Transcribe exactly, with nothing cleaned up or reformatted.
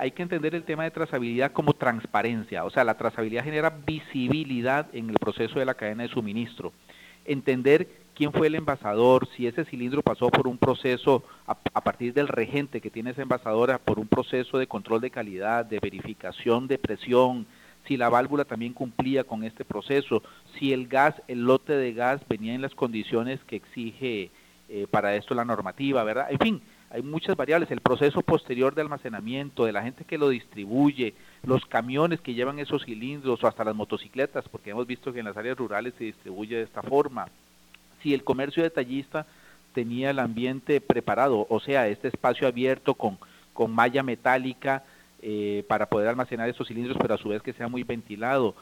hay que entender el tema de trazabilidad como transparencia, o sea, la trazabilidad genera visibilidad en el proceso de la cadena de suministro. Entender quién fue el envasador, si ese cilindro pasó por un proceso, a, a partir del regente que tiene esa envasadora, por un proceso de control de calidad, de verificación de presión, si la válvula también cumplía con este proceso, si el gas, el lote de gas venía en las condiciones que exige eh, para esto la normativa, ¿verdad? En fin, hay muchas variables, el proceso posterior de almacenamiento, de la gente que lo distribuye, los camiones que llevan esos cilindros o hasta las motocicletas, porque hemos visto que en las áreas rurales se distribuye de esta forma. Si el comercio detallista tenía el ambiente preparado, o sea, este espacio abierto con, con malla metálica eh, para poder almacenar esos cilindros, pero a su vez que sea muy ventilado.